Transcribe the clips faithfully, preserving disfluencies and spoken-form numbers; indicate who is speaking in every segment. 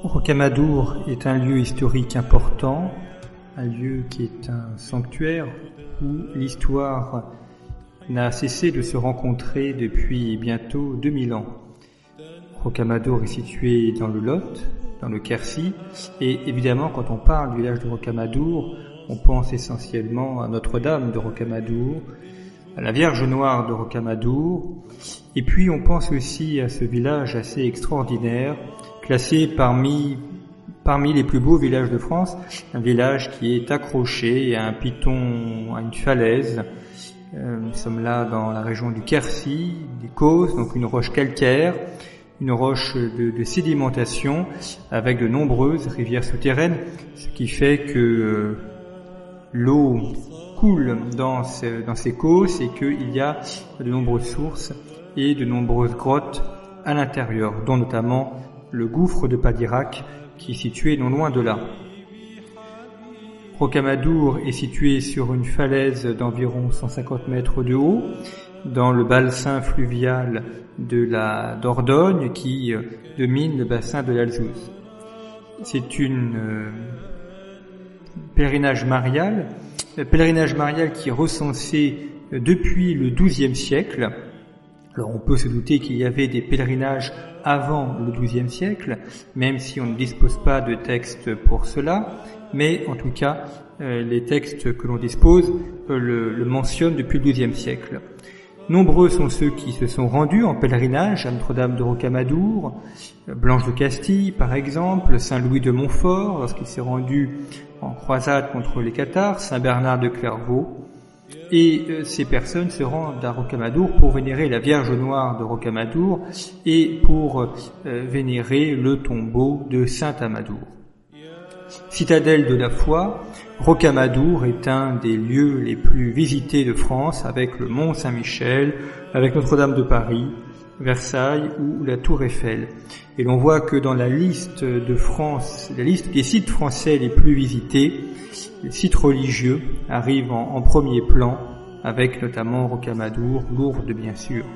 Speaker 1: Rocamadour est un lieu historique important, un lieu qui est un sanctuaire où l'histoire n'a cessé de se rencontrer depuis bientôt deux mille ans. Rocamadour est situé dans le Lot, dans le Quercy, et évidemment quand on parle du village de Rocamadour, on pense essentiellement à Notre-Dame de Rocamadour, à la Vierge Noire de Rocamadour, et puis on pense aussi à ce village assez extraordinaire, classé parmi parmi les plus beaux villages de France, un village qui est accroché à un piton, à une falaise. Euh, nous sommes là dans la région du Quercy, des Causses, donc une roche calcaire, une roche de, de sédimentation avec de nombreuses rivières souterraines, ce qui fait que euh, l'eau coule dans, ce, dans ces causses et qu'il y a de nombreuses sources et de nombreuses grottes à l'intérieur, dont notamment le gouffre de Padirac qui est situé non loin de là. Rocamadour est situé sur une falaise d'environ cent cinquante mètres de haut, dans le bassin fluvial de la Dordogne qui domine le bassin de l'Alzous. C'est une euh, pèlerinage marial, un pèlerinage marial qui est recensé depuis le douzième siècle. Alors on peut se douter qu'il y avait des pèlerinages avant le douzième siècle, même si on ne dispose pas de textes pour cela, mais en tout cas, euh, les textes que l'on dispose euh, le, le mentionnent depuis le douzième siècle. Nombreux sont ceux qui se sont rendus en pèlerinage à Notre-Dame de Rocamadour, Blanche de Castille par exemple, Saint-Louis de Montfort lorsqu'il s'est rendu en croisade contre les Cathares, Saint-Bernard de Clairvaux, et euh, ces personnes se rendent à Rocamadour pour vénérer la Vierge Noire de Rocamadour et pour euh, vénérer le tombeau de Saint Amadour. Citadelle de la foi, Rocamadour est un des lieux les plus visités de France avec le Mont Saint-Michel, avec Notre-Dame de Paris, Versailles ou la Tour Eiffel. Et l'on voit que dans la liste de France, la liste des sites français les plus visités, les sites religieux arrivent en, en premier plan, avec notamment Rocamadour, Lourdes bien sûr.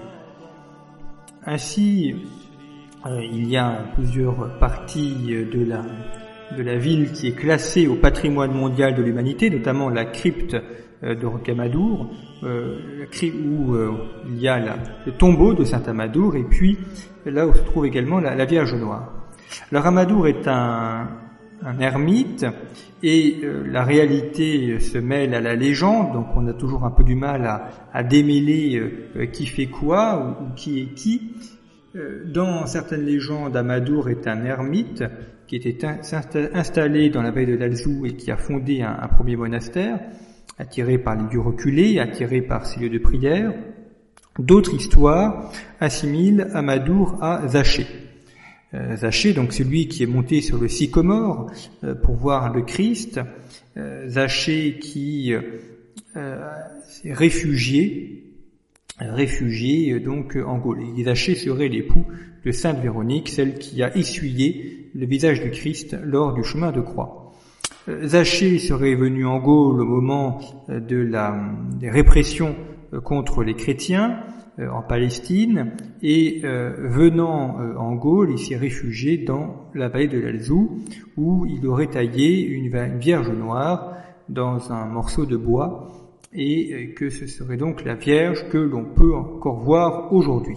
Speaker 1: Ainsi, euh, il y a plusieurs parties de la de la ville qui est classée au patrimoine mondial de l'humanité, notamment la crypte de Rocamadour, euh, où euh, il y a la, le tombeau de Saint Amadour, et puis là où se trouve également la, la Vierge Noire. Alors Amadour est un, un ermite, et euh, la réalité se mêle à la légende, donc on a toujours un peu du mal à, à démêler euh, qui fait quoi ou, ou qui est qui. Euh, dans certaines légendes, Amadour est un ermite qui était installé dans la vallée de l'Alzous et qui a fondé un, un premier monastère, attiré par les lieux reculés, attiré par ses lieux de prière. D'autres histoires assimilent Amadour à Zaché. Euh, Zaché, donc celui qui est monté sur le sycomore euh, pour voir le Christ. Euh, Zaché qui euh, s'est réfugié, réfugié donc en Gaule. Et Zaché serait l'époux de Sainte Véronique, celle qui a essuyé le visage du Christ lors du chemin de croix. Zaché serait venu en Gaule au moment de la des répressions contre les chrétiens euh, en Palestine, et euh, venant euh, en Gaule, il s'est réfugié dans la vallée de l'Alzous, où il aurait taillé une, une Vierge Noire dans un morceau de bois, et euh, que ce serait donc la Vierge que l'on peut encore voir aujourd'hui,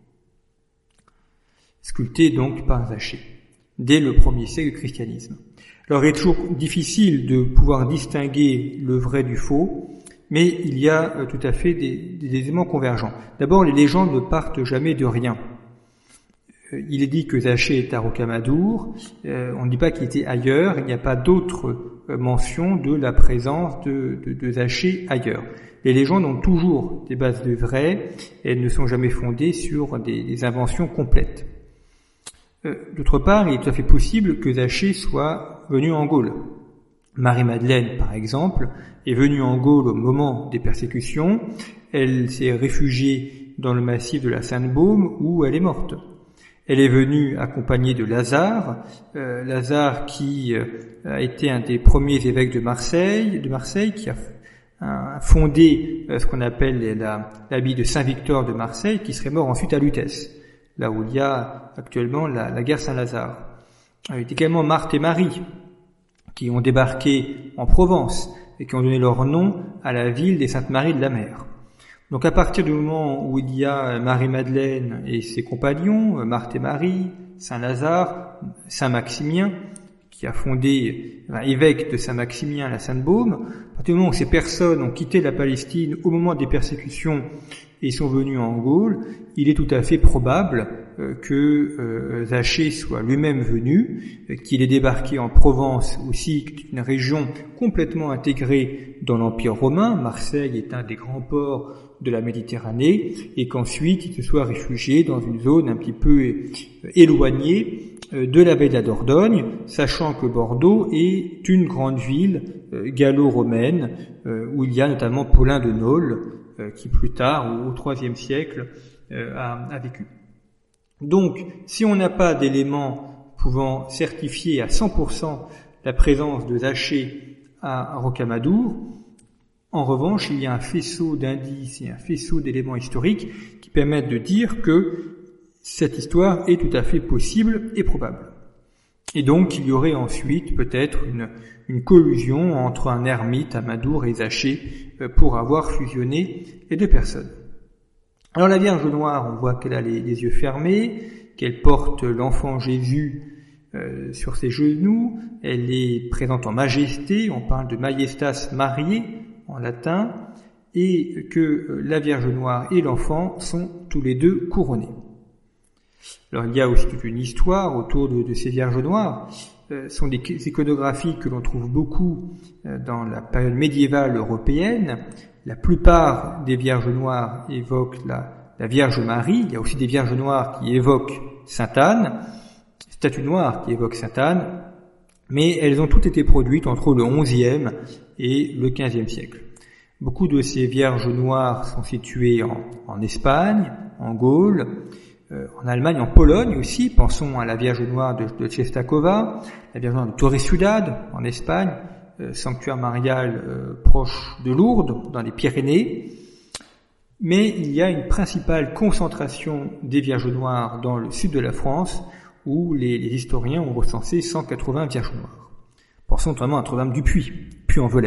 Speaker 1: sculptée donc par Zaché, dès le premier siècle du christianisme. Alors il est toujours difficile de pouvoir distinguer le vrai du faux, mais il y a euh, tout à fait des, des éléments convergents. D'abord, les légendes ne partent jamais de rien. Euh, il est dit que Zaché est à Rocamadour, euh, on ne dit pas qu'il était ailleurs, il n'y a pas d'autre euh, mention de la présence de, de, de Zaché ailleurs. Les légendes ont toujours des bases de vrai, et elles ne sont jamais fondées sur des, des inventions complètes. Euh, d'autre part, il est tout à fait possible que Zaché soit venu en Gaule. Marie-Madeleine, par exemple, est venue en Gaule au moment des persécutions. Elle s'est réfugiée dans le massif de la Sainte-Baume où elle est morte. Elle est venue accompagnée de Lazare, euh, Lazare qui euh, a été un des premiers évêques de Marseille, de Marseille qui a, a fondé euh, ce qu'on appelle la, l'abbaye de Saint-Victor de Marseille, qui serait mort ensuite à Lutèce, là où il y a actuellement la, la gare Saint-Lazare. Il y a également Marthe et Marie, qui ont débarqué en Provence et qui ont donné leur nom à la ville des Saintes-Maries de la Mer. Donc à partir du moment où il y a Marie-Madeleine et ses compagnons, Marthe et Marie, Saint-Lazare, Saint-Maximien, qui a fondé, enfin, évêque de Saint-Maximien, la Sainte-Baume, à partir du moment où ces personnes ont quitté la Palestine au moment des persécutions et sont venus en Gaule, il est tout à fait probable euh, que euh, Zachée soit lui-même venu, euh, qu'il ait débarqué en Provence aussi, qui est une région complètement intégrée dans l'Empire romain. Marseille est un des grands ports de la Méditerranée, et qu'ensuite il se soit réfugié dans une zone un petit peu euh, éloignée euh, de la baie de la Dordogne, sachant que Bordeaux est une grande ville euh, gallo-romaine, euh, où il y a notamment Paulin de Nole, qui plus tard, au troisième siècle, euh, a, a vécu. Donc, si on n'a pas d'éléments pouvant certifier à cent pour cent la présence de Zachée à Rocamadour, en revanche, il y a un faisceau d'indices et un faisceau d'éléments historiques qui permettent de dire que cette histoire est tout à fait possible et probable. Et donc, il y aurait ensuite peut-être une, une collusion entre un ermite, Amadour et Zachée pour avoir fusionné les deux personnes. Alors la Vierge Noire, on voit qu'elle a les, les yeux fermés, qu'elle porte l'enfant Jésus euh, sur ses genoux, elle est présente en majesté, on parle de majestas Mariae en latin, et que la Vierge Noire et l'enfant sont tous les deux couronnés. Alors il y a aussi toute une histoire autour de, de ces Vierges Noires. Ce sont des iconographies que l'on trouve beaucoup dans la période médiévale européenne. La plupart des Vierges Noires évoquent la, la Vierge Marie. Il y a aussi des Vierges Noires qui évoquent Sainte Anne, statues noires qui évoquent Sainte Anne, mais elles ont toutes été produites entre le onzième et le quinzième siècle. Beaucoup de ces Vierges Noires sont situées en, en Espagne, en Gaule, en Allemagne, en Pologne aussi. Pensons à la Vierge Noire de, de Czestochowa, la Vierge Noire de Torre Ciudad en Espagne, euh, sanctuaire marial euh, proche de Lourdes, dans les Pyrénées. Mais il y a une principale concentration des Vierges Noires dans le sud de la France, où les, les historiens ont recensé cent quatre-vingts Vierges Noires. Pensons notamment à Notre-Dame du Puy, Puy-en-Velay.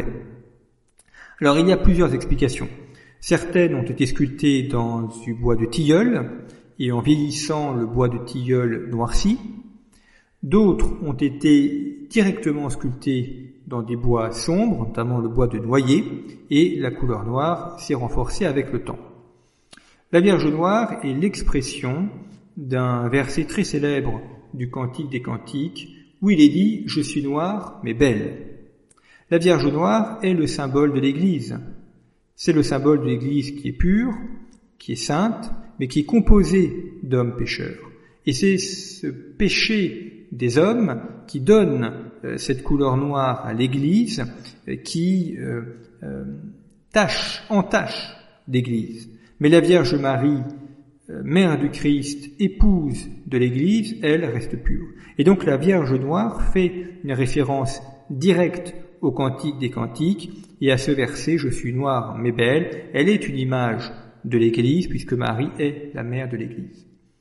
Speaker 1: Alors il y a plusieurs explications. Certaines ont été sculptées dans du bois de tilleul, et en vieillissant le bois de tilleul noirci. D'autres ont été directement sculptés dans des bois sombres, notamment le bois de noyer, et la couleur noire s'est renforcée avec le temps. La Vierge Noire est l'expression d'un verset très célèbre du Cantique des Cantiques, où il est dit « Je suis noire, mais belle ». La Vierge Noire est le symbole de l'Église. C'est le symbole de l'Église qui est pure, qui est sainte, mais qui est composée d'hommes pécheurs. Et c'est ce péché des hommes qui donne euh, cette couleur noire à l'Église, euh, qui euh, euh, tache, entache l'Église. Mais la Vierge Marie, euh, mère du Christ, épouse de l'Église, elle reste pure. Et donc la Vierge Noire fait une référence directe au Cantique des Cantiques, et à ce verset « Je suis noire mais belle », elle est une image de l'Église, puisque Marie est la mère de l'Église.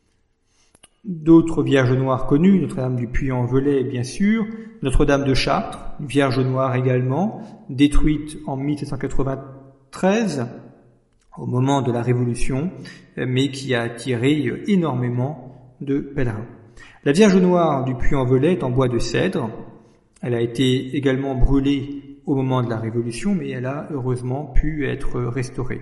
Speaker 1: D'autres Vierges Noires connues, Notre-Dame du Puy-en-Velay bien sûr, Notre-Dame de Chartres, une Vierge Noire également, détruite en mille sept cent quatre-vingt-treize, au moment de la Révolution, mais qui a attiré énormément de pèlerins. La Vierge Noire du Puy-en-Velay est en bois de cèdre. Elle a été également brûlée au moment de la Révolution, mais elle a heureusement pu être restaurée.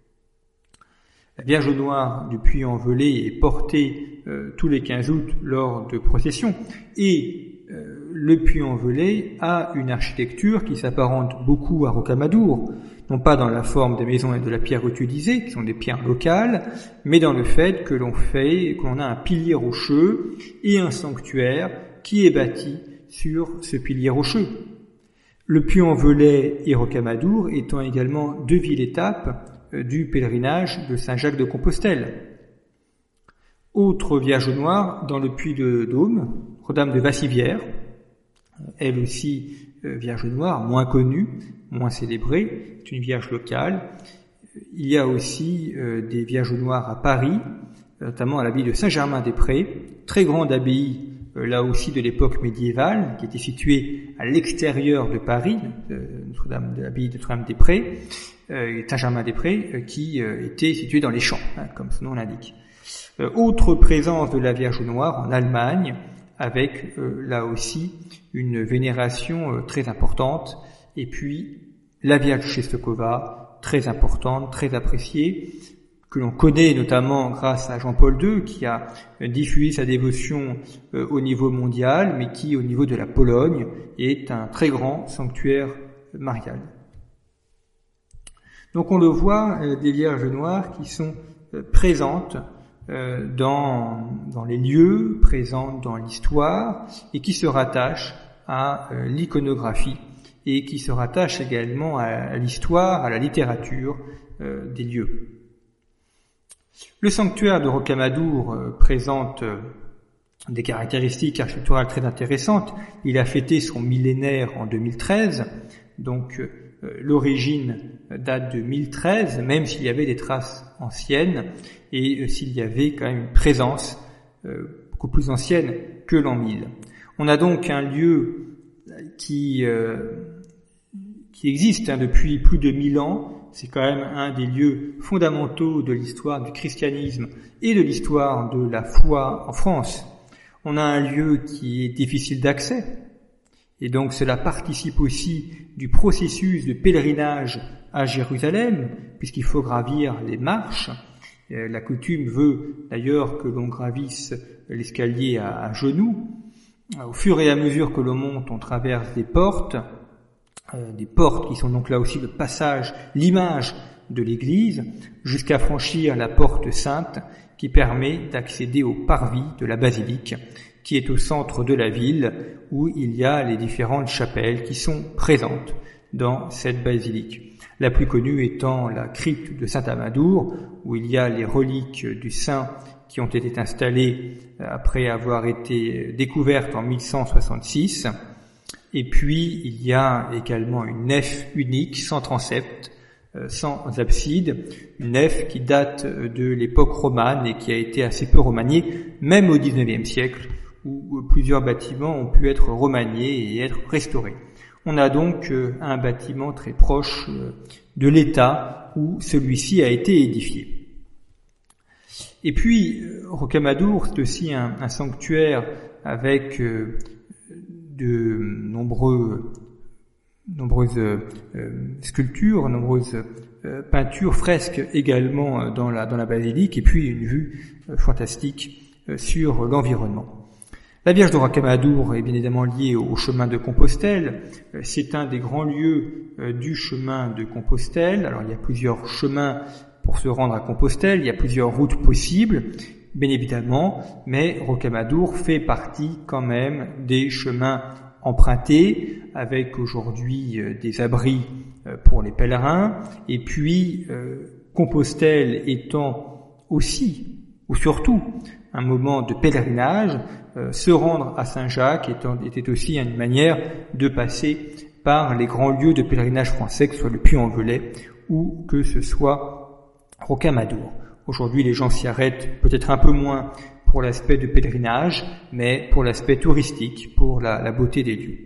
Speaker 1: La Vierge Noire du Puy-en-Velay est portée euh, tous les quinze août lors de processions, et euh, le Puy-en-Velay a une architecture qui s'apparente beaucoup à Rocamadour, non pas dans la forme des maisons et de la pierre utilisée, qui sont des pierres locales, mais dans le fait que l'on fait, que l'on a un pilier rocheux et un sanctuaire qui est bâti sur ce pilier rocheux. Le Puy-en-Velay et Rocamadour étant également deux villes-étapes du pèlerinage de Saint-Jacques-de-Compostelle. Autre Vierge Noire dans le Puy-de-Dôme, Notre-Dame de Vassivière, elle aussi euh, Vierge Noire, moins connue, moins célébrée, c'est une Vierge locale. Il y a aussi euh, des Vierges Noires à Paris, notamment à l'abbaye de Saint-Germain-des-Prés, très grande abbaye euh, là aussi de l'époque médiévale, qui était situé à l'extérieur de Paris, euh, Notre-Dame de l'abbaye de Notre-Dame-des-Prés, euh, Saint-Germain-des-Prés, euh, qui euh, était situé dans les champs, hein, comme son nom l'indique. Euh, autre présence de la Vierge Noire en Allemagne, avec euh, là aussi une vénération euh, très importante, et puis la Vierge Czestochowa, très importante, très appréciée, que l'on connaît notamment grâce à Jean-Paul deux, qui a euh, diffusé sa dévotion euh, au niveau mondial, mais qui, au niveau de la Pologne, est un très grand sanctuaire marial. Donc on le voit, euh, des Vierges Noires qui sont euh, présentes Euh, dans, dans les lieux, présentes dans l'histoire, et qui se rattachent à euh, l'iconographie, et qui se rattachent également à, à l'histoire, à la littérature euh, des lieux. Le sanctuaire de Rocamadour euh, présente euh, des caractéristiques architecturales très intéressantes. Il a fêté son millénaire en deux mille treize, donc euh, l'origine date de mille treize, même s'il y avait des traces anciennes, et euh, s'il y avait quand même une présence euh, beaucoup plus ancienne que l'an mille. On a donc un lieu qui euh, qui existe hein, depuis plus de mille ans. C'est quand même un des lieux fondamentaux de l'histoire du christianisme et de l'histoire de la foi en France. On a un lieu qui est difficile d'accès, et donc cela participe aussi du processus de pèlerinage à Jérusalem, puisqu'il faut gravir les marches. La coutume veut d'ailleurs que l'on gravisse l'escalier à, à genoux. Au fur et à mesure que l'on monte, on traverse des portes, euh, des portes qui sont donc là aussi le passage, l'image de l'église, jusqu'à franchir la porte sainte qui permet d'accéder au parvis de la basilique, qui est au centre de la ville, où il y a les différentes chapelles qui sont présentes dans cette basilique. La plus connue étant la crypte de Saint-Amadour, où il y a les reliques du saint qui ont été installées après avoir été découvertes en mille cent soixante-six. Et puis, il y a également une nef unique, sans transept, sans abside, une nef qui date de l'époque romane et qui a été assez peu remaniée, même au dix-neuvième siècle, où plusieurs bâtiments ont pu être remaniés et être restaurés. On a donc un bâtiment très proche de l'état où celui-ci a été édifié. Et puis, Rocamadour, c'est aussi un, un sanctuaire avec de nombreux, nombreuses euh, sculptures, nombreuses euh, peintures, fresques également dans la, dans la basilique, et puis une vue euh, fantastique euh, sur l'environnement. La Vierge de Rocamadour est bien évidemment liée au chemin de Compostelle. C'est un des grands lieux du chemin de Compostelle. Alors il y a plusieurs chemins pour se rendre à Compostelle, il y a plusieurs routes possibles, bien évidemment, mais Rocamadour fait partie quand même des chemins empruntés, avec aujourd'hui des abris pour les pèlerins, et puis Compostelle étant aussi, ou surtout, un moment de pèlerinage, euh, se rendre à Saint-Jacques étant, était aussi une manière de passer par les grands lieux de pèlerinage français, que ce soit le Puy-en-Velay ou que ce soit Rocamadour. Aujourd'hui, les gens s'y arrêtent peut-être un peu moins pour l'aspect de pèlerinage, mais pour l'aspect touristique, pour la, la beauté des lieux.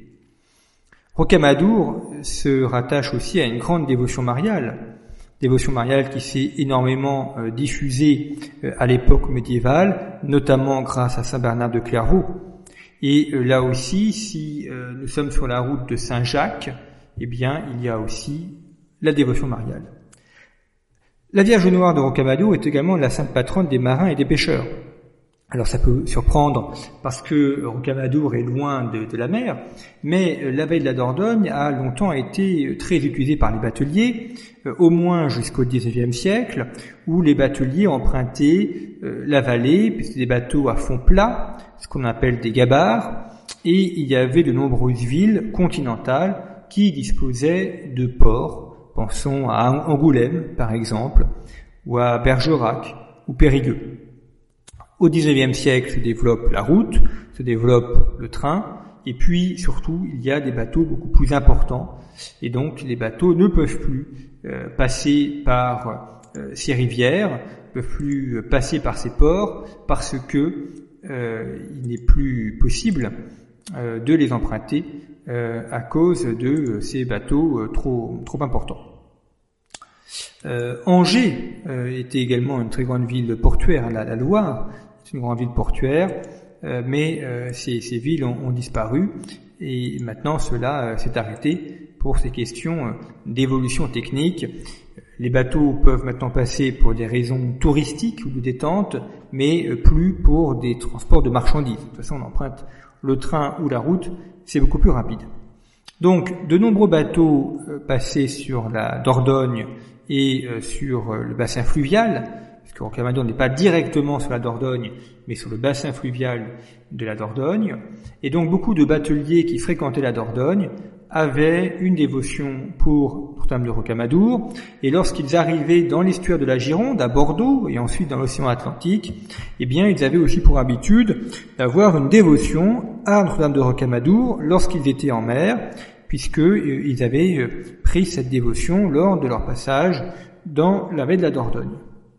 Speaker 1: Rocamadour se rattache aussi à une grande dévotion mariale, dévotion mariale qui s'est énormément euh, diffusée euh, à l'époque médiévale, notamment grâce à Saint Bernard de Clairvaux. Et euh, là aussi, si euh, nous sommes sur la route de Saint-Jacques, eh bien, il y a aussi la dévotion mariale. La Vierge Noire de Rocamadour est également la sainte patronne des marins et des pêcheurs. Alors ça peut surprendre parce que Rocamadour est loin de, de la mer, mais l'abbaye de la Dordogne a longtemps été très utilisée par les bateliers, euh, au moins jusqu'au dix-neuvième siècle, où les bateliers empruntaient euh, la vallée, puis des bateaux à fond plat, ce qu'on appelle des gabarres, et il y avait de nombreuses villes continentales qui disposaient de ports. Pensons à Angoulême, par exemple, ou à Bergerac, ou Périgueux. Au dix-neuvième siècle se développe la route, se développe le train, et puis surtout il y a des bateaux beaucoup plus importants, et donc les bateaux ne peuvent plus euh, passer par euh, ces rivières, ne peuvent plus passer par ces ports, parce que euh, il n'est plus possible euh, de les emprunter euh, à cause de ces bateaux euh, trop trop importants. Euh, Angers euh, était également une très grande ville portuaire, la, la Loire, c'est une grande ville portuaire, euh, mais euh, ces, ces villes ont, ont disparu et maintenant cela euh, s'est arrêté pour ces questions euh, d'évolution technique. Les bateaux peuvent maintenant passer pour des raisons touristiques ou de détente, mais euh, plus pour des transports de marchandises. De toute façon, on emprunte le train ou la route, c'est beaucoup plus rapide. Donc, de nombreux bateaux euh, passaient sur la Dordogne et euh, sur euh, le bassin fluvial, parce que Rocamadour n'est pas directement sur la Dordogne, mais sur le bassin fluvial de la Dordogne. Et donc, beaucoup de bateliers qui fréquentaient la Dordogne avaient une dévotion pour Notre-Dame de Rocamadour, et lorsqu'ils arrivaient dans l'estuaire de la Gironde, à Bordeaux, et ensuite dans l'océan Atlantique, eh bien, ils avaient aussi pour habitude d'avoir une dévotion à Notre-Dame de Rocamadour lorsqu'ils étaient en mer, puisqu'ils avaient pris cette dévotion lors de leur passage dans la baie de la Dordogne.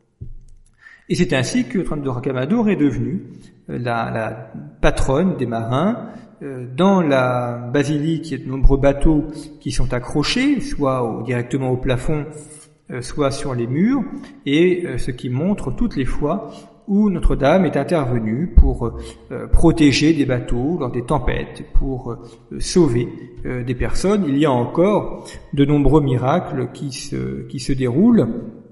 Speaker 1: Et c'est ainsi que Notre-Dame de Rocamadour est devenue la, la patronne des marins. Dans la basilique, il y a de nombreux bateaux qui sont accrochés, soit au, directement au plafond, soit sur les murs, et ce qui montre toutes les fois où Notre-Dame est intervenue pour euh, protéger des bateaux lors des tempêtes, pour euh, sauver euh, des personnes. Il y a encore de nombreux miracles qui se, qui se déroulent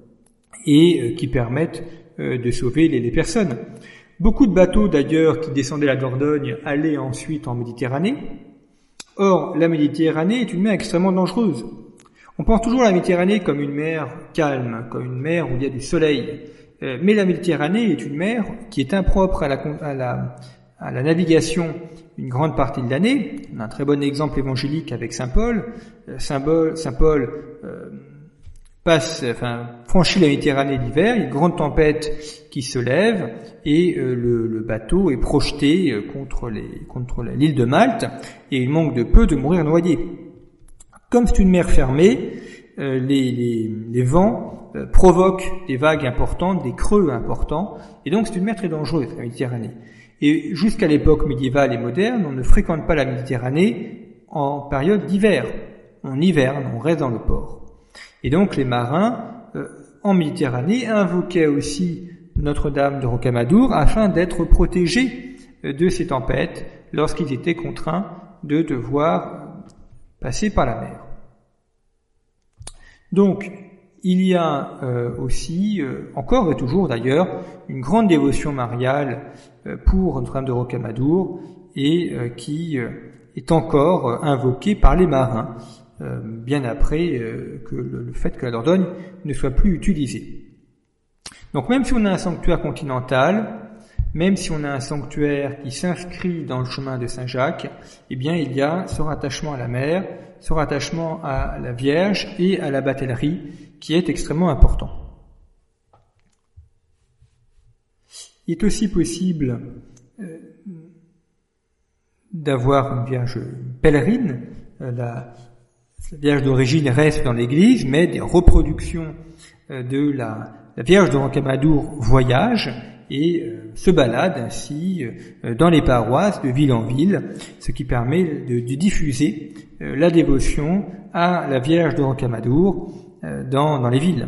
Speaker 1: et euh, qui permettent euh, de sauver les, les personnes. Beaucoup de bateaux d'ailleurs qui descendaient la Dordogne allaient ensuite en Méditerranée. Or, la Méditerranée est une mer extrêmement dangereuse. On pense toujours à la Méditerranée comme une mer calme, comme une mer où il y a du soleil. Mais la Méditerranée est une mer qui est impropre à la, à la, à la navigation une grande partie de l'année. On a un très bon exemple évangélique avec Saint Paul. Saint Paul, Saint Paul euh, passe, enfin, franchit la Méditerranée l'hiver, il y a une grande tempête qui se lève et euh, le, le bateau est projeté contre, les, contre l'île de Malte et il manque de peu de mourir noyé. Comme c'est une mer fermée, euh, les, les, les vents Euh, provoque des vagues importantes, des creux importants, et donc c'est une mer très dangereuse, la Méditerranée. Et jusqu'à l'époque médiévale et moderne, on ne fréquente pas la Méditerranée en période d'hiver. On hiverne, on reste dans le port. Et donc les marins, euh, en Méditerranée, invoquaient aussi Notre-Dame de Rocamadour afin d'être protégés euh, de ces tempêtes lorsqu'ils étaient contraints de devoir passer par la mer. Donc, il y a euh, aussi, euh, encore et toujours d'ailleurs, une grande dévotion mariale euh, pour Notre-Dame de Rocamadour et euh, qui euh, est encore euh, invoquée par les marins, euh, bien après euh, que le, le fait que la Dordogne ne soit plus utilisée. Donc même si on a un sanctuaire continental, même si on a un sanctuaire qui s'inscrit dans le chemin de Saint-Jacques, eh bien il y a ce rattachement à la mer, ce rattachement à la Vierge et à la batellerie qui est extrêmement important. Il est aussi possible euh, d'avoir une Vierge pèlerine. Euh, la, la Vierge d'origine reste dans l'église, mais des reproductions euh, de la, la Vierge de Rocamadour voyagent et euh, se baladent ainsi euh, dans les paroisses de ville en ville, ce qui permet de, de diffuser euh, la dévotion à la Vierge de Rocamadour Dans, dans les villes.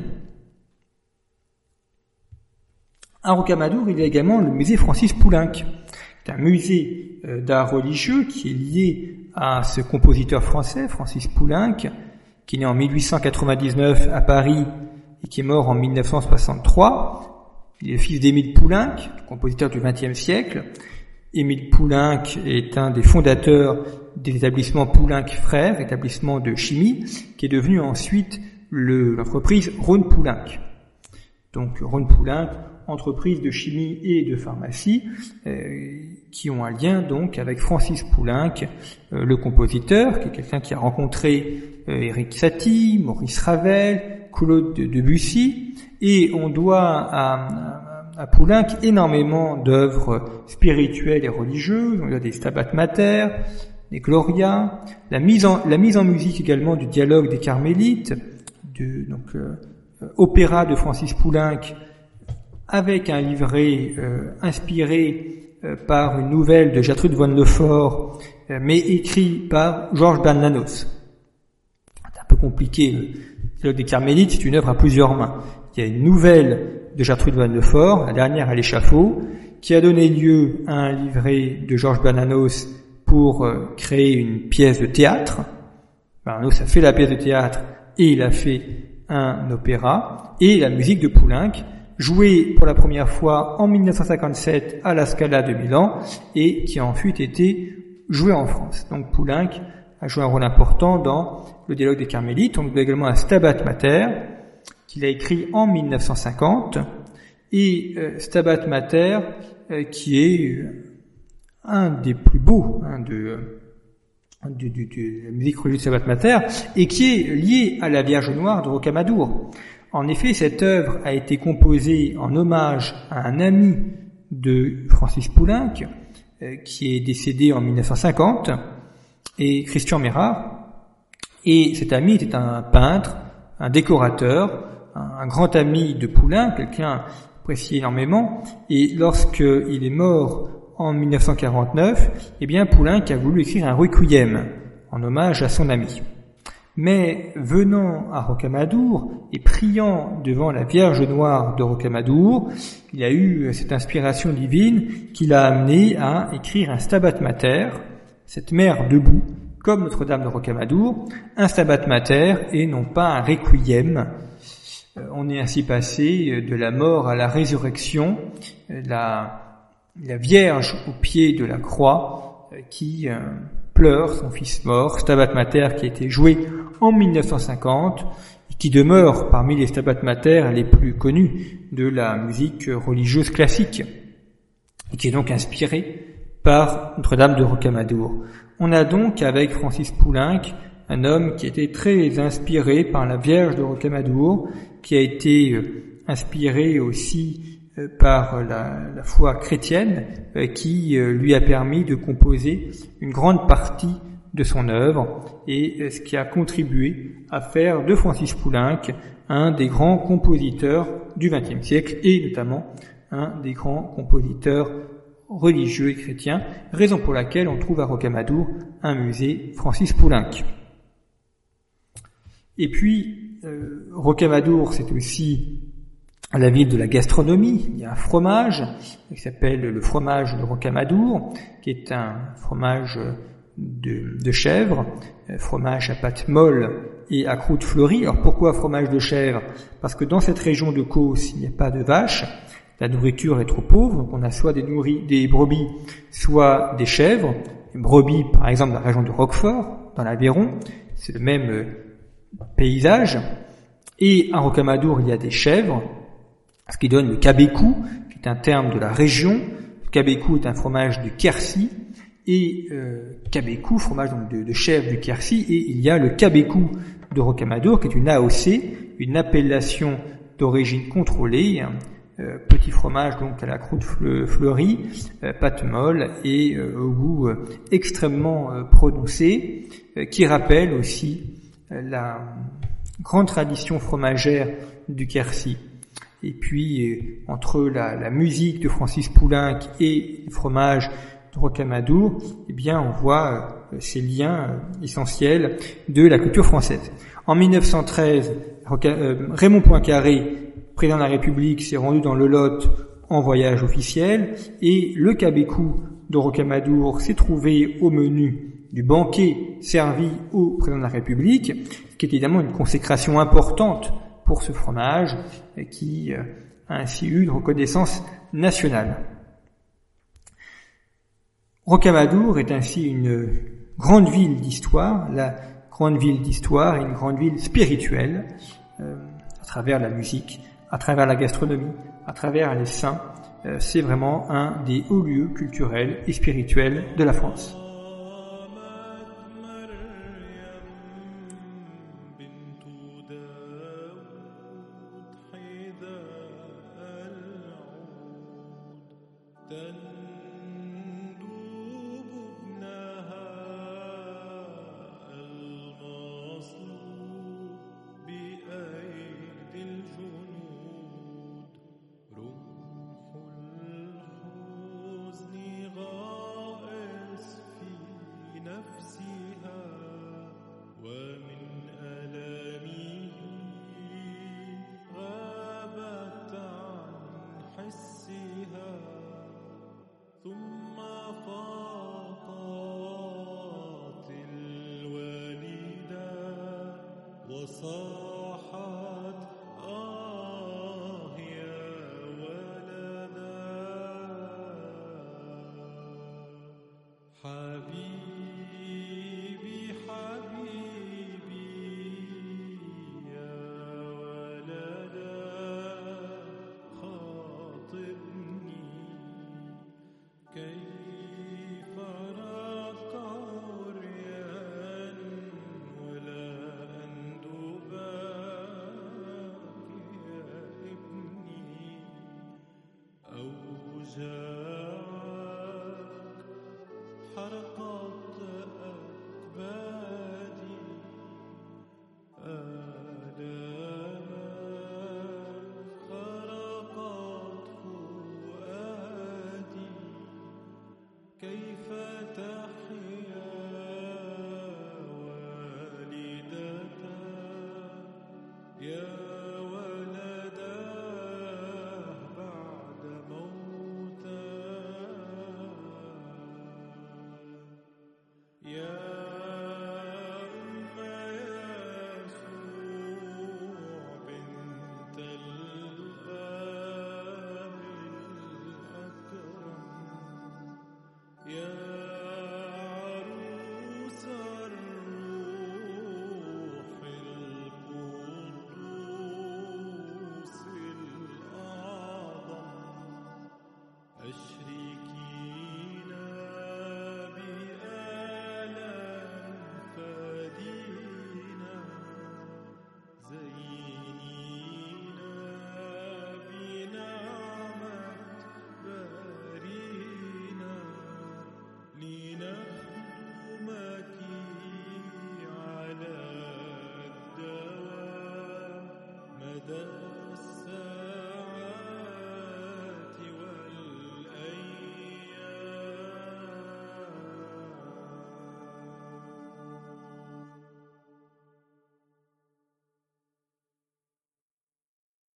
Speaker 1: À Rocamadour, il y a également le musée Francis Poulenc. C'est un musée d'art religieux qui est lié à ce compositeur français, Francis Poulenc, qui est né en mille huit cent quatre-vingt-dix-neuf à Paris et qui est mort en mille neuf cent soixante-trois. Il est le fils d'Émile Poulenc, compositeur du vingtième siècle. Émile Poulenc est un des fondateurs de l'établissement Poulenc Frères, établissement de chimie, qui est devenu ensuite Le, l'entreprise Rhône-Poulenc. Donc Rhône-Poulenc, entreprise de chimie et de pharmacie, euh, qui ont un lien donc avec Francis Poulenc, euh, le compositeur, qui est quelqu'un qui a rencontré euh, Éric Satie, Maurice Ravel, Claude Debussy, et on doit à, à, à Poulenc énormément d'œuvres spirituelles et religieuses. On a des Stabat Mater, des Gloria, la mise en, la mise en musique également du dialogue des Carmélites, de, donc euh, opéra de Francis Poulenc avec un livret euh, inspiré euh, par une nouvelle de Gertrude von Lefort, euh, mais écrit par Georges Bernanos. C'est un peu compliqué. Le dialogue des Carmélites, c'est une œuvre à plusieurs mains. Il y a une nouvelle de Gertrude von Lefort, la dernière à l'échafaud, qui a donné lieu à un livret de Georges Bernanos pour euh, créer une pièce de théâtre. Bernanos a fait la pièce de théâtre et il a fait un opéra, et la musique de Poulenc, jouée pour la première fois en mille neuf cent cinquante-sept à la Scala de Milan, et qui a ensuite été jouée en France. Donc Poulenc a joué un rôle important dans le dialogue des Carmélites. On doit également un Stabat Mater, qu'il a écrit en mille neuf cent cinquante, et euh, Stabat Mater, euh, qui est euh, un des plus beaux hein, de... Euh, De, de, de la musique religieuse Stabat Mater, et qui est liée à la Vierge Noire de Rocamadour. En effet, cette œuvre a été composée en hommage à un ami de Francis Poulenc, euh, qui est décédé en mille neuf cent cinquante, et Christian Mérard. Et cet ami était un peintre, un décorateur, un, un grand ami de Poulenc, quelqu'un apprécié énormément, et lorsqu'il est mort en mille neuf cent quarante-neuf, eh bien Poulenc a voulu écrire un requiem en hommage à son ami. Mais venant à Rocamadour et priant devant la Vierge Noire de Rocamadour, il a eu cette inspiration divine qui l'a amené à écrire un Stabat Mater, cette mère debout, comme Notre-Dame de Rocamadour, un Stabat Mater et non pas un requiem. On est ainsi passé de la mort à la résurrection, la La Vierge au pied de la croix euh, qui euh, pleure son fils mort, Stabat Mater qui a été joué en mille neuf cent cinquante et qui demeure parmi les Stabat Mater les plus connus de la musique religieuse classique et qui est donc inspiré par Notre-Dame de Rocamadour. On a donc avec Francis Poulenc un homme qui a été très inspiré par la Vierge de Rocamadour, qui a été euh, inspiré aussi par la, la foi chrétienne euh, qui euh, lui a permis de composer une grande partie de son œuvre et euh, ce qui a contribué à faire de Francis Poulenc un des grands compositeurs du vingtième siècle et notamment un des grands compositeurs religieux et chrétiens, raison pour laquelle on trouve à Rocamadour un musée Francis Poulenc. Et puis, euh, Rocamadour, c'est aussi la ville de la gastronomie. Il y a un fromage qui s'appelle le fromage de Rocamadour, qui est un fromage de, de chèvre, fromage à pâte molle et à croûte fleurie. Alors pourquoi fromage de chèvre? Parce que dans cette région de Causse, il n'y a pas de vaches, la nourriture est trop pauvre, donc on a soit des, nourris, des brebis, soit des chèvres. Les brebis, par exemple, dans la région de Roquefort, dans l'Aveyron, c'est le même paysage. Et à Rocamadour, il y a des chèvres, ce qui donne le cabécou, qui est un terme de la région. Le cabécou est un fromage du Quercy, et euh, cabécou, fromage donc de, de chèvre du Quercy, et il y a le cabécou de Rocamadour, qui est une A O C, une appellation d'origine contrôlée, euh, petit fromage donc à la croûte fleurie, euh, pâte molle et euh, au goût euh, extrêmement euh, prononcé, euh, qui rappelle aussi euh, la grande tradition fromagère du Quercy. Et puis, entre la, la musique de Francis Poulenc et le fromage de Rocamadour, eh bien, on voit euh, ces liens euh, essentiels de la culture française. En mille neuf cent treize, Roca, euh, Raymond Poincaré, président de la République, s'est rendu dans le Lot en voyage officiel, et le cabécou de Rocamadour s'est trouvé au menu du banquet servi au président de la République, ce qui est évidemment une consécration importante pour ce fromage qui a ainsi eu une reconnaissance nationale. Rocamadour est ainsi une grande ville d'histoire, la grande ville d'histoire et une grande ville spirituelle, euh, à travers la musique, à travers la gastronomie, à travers les saints. Euh, c'est vraiment un des hauts lieux culturels et spirituels de la France.
Speaker 2: الحزن صار